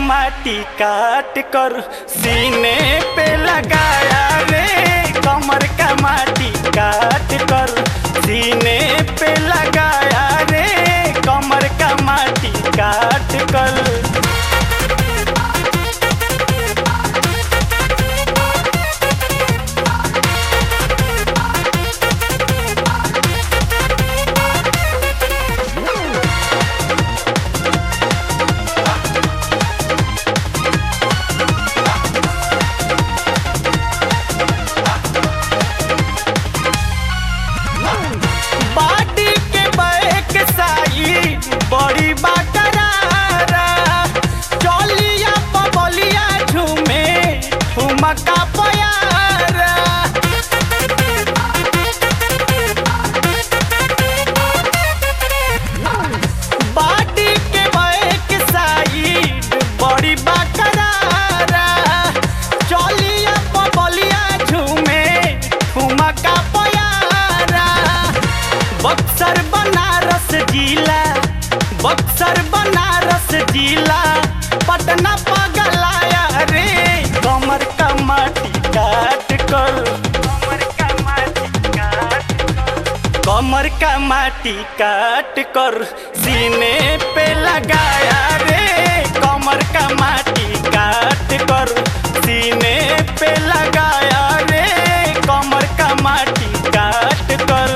माटी काट कर सीने पे लगाया रे। कमर का माटी काट कर सीने पे लगाया रे। कमर का माटी काट कर। बड़ी बाकरारा चलिया पबलिया झूमे ठुमका प्यारा। बाटी के बैक साइड बड़ी बाकरारा चलिया पबलिया झूमे ठुमका प्यारा। बक्सर बनारस जिला बक्सर बनारस जिला पटना पगलाया रे। कमर का माटी काट कर कमर का माटी काट कर सीने पे लगाया रे। कमर का माटी काट कर सीने पे लगाया रे। कमर का माटी काट कर।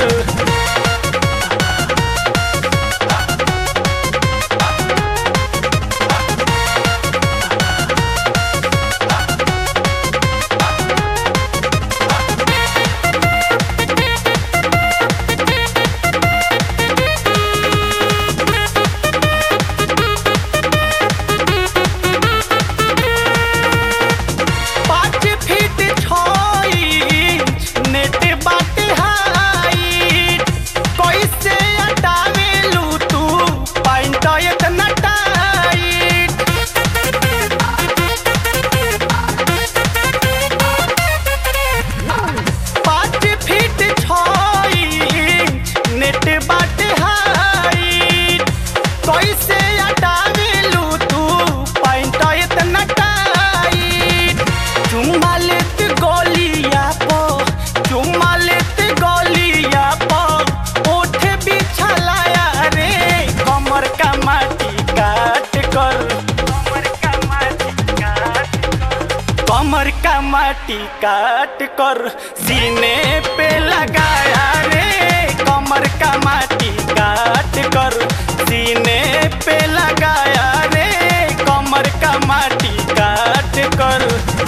कमर का माटी काट कर सीने पे लगाया रे। कमर का माटी काट कर सीने पे लगाया रे। कमर का माटी काट कर।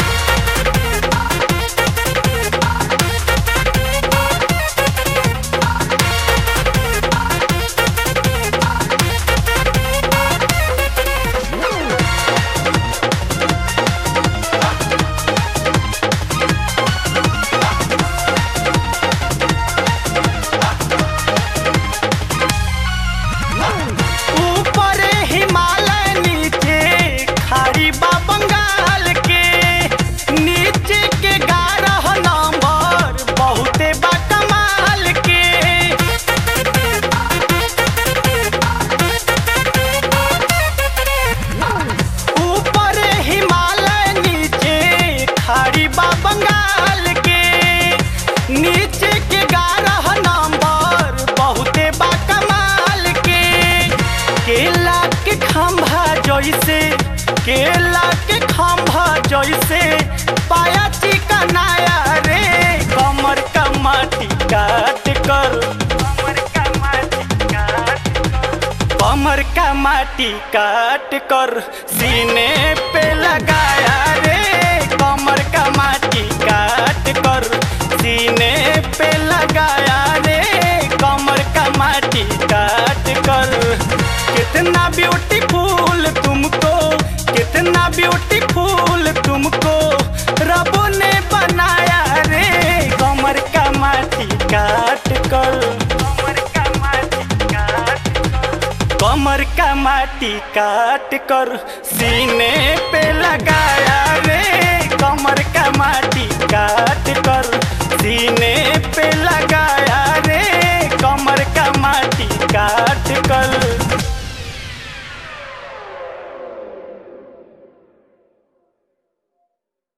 केला के खंभा जैसे पाया चिकनाया रे। कमर का माटी काट कर कमर का माटी काट कर सीने पे लगाया रे। कमर का माटी काट कर सीने पे लगाया रे। कमर का माटी काट कर। कितना ब्यूटीफुल तुमको कितना ब्यूटीफुल तुमको रब ने बनाया रे। कमर का माटी काट कर कमर का माटी काट कर सीने पे लगाया रे। कमर का माटी काट कर सीने पे लगाया रे। कमर का माटी काट कर।